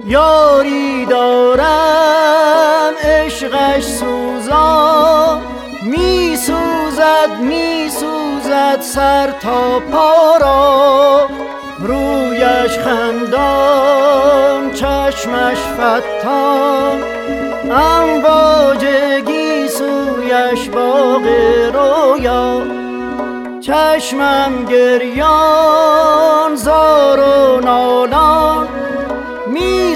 یاری دارم عشقش سوزان، می سوزد سر تا پا را. رویش خندان چشمش فتان، امواجگی سویش باغ رویا. چشمم گریان زار و نالان، می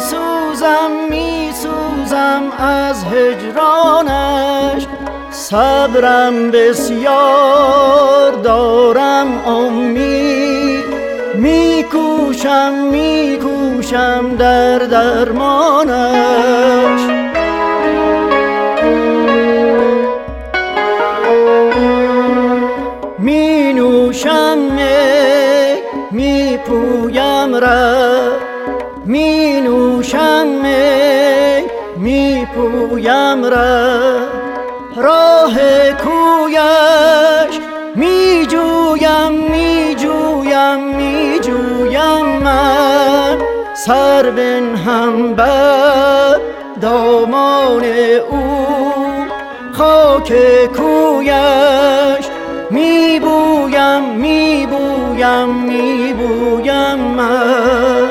سوزم از هجرانش. صبرم بسیار دارم امید، می کوشم در درمانش. می نوشم می پویم رب، می نوشم می پویم رب. راه کویش می جویم من، سر بنهم بر دامان او. خاک کویش می بویم من.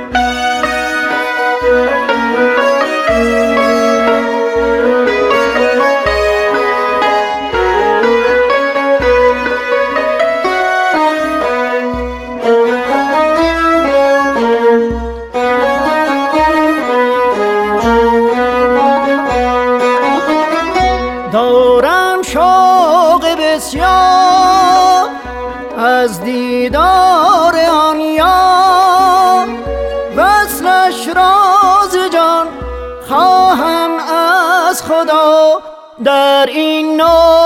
دارم شوق بسیار از دیدار آن یار، وصلش راز جان خواهم از خدا. در این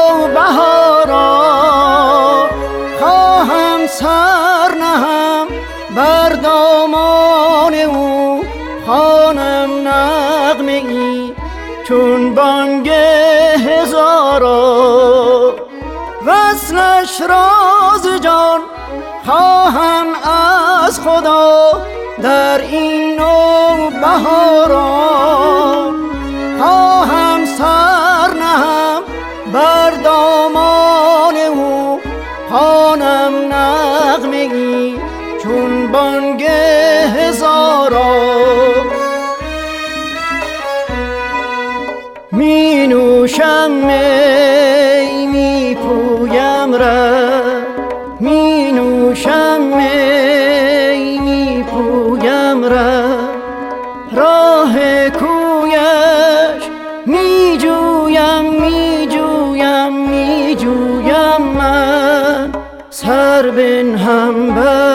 نوبهاران خواهم سر نهم بر دامان او. خوانم نغمه ای چون بانگ هزاران، وصلش راز جان خواهم از خدا. در این نوبهاران خواهم سر نهم بر دامان او. خوانم نغمه ای چون بانگ هزاران. می نوشم می پویم رب، می نوشم می پویم رب. راه کویش می جویم من، سر بنهم بر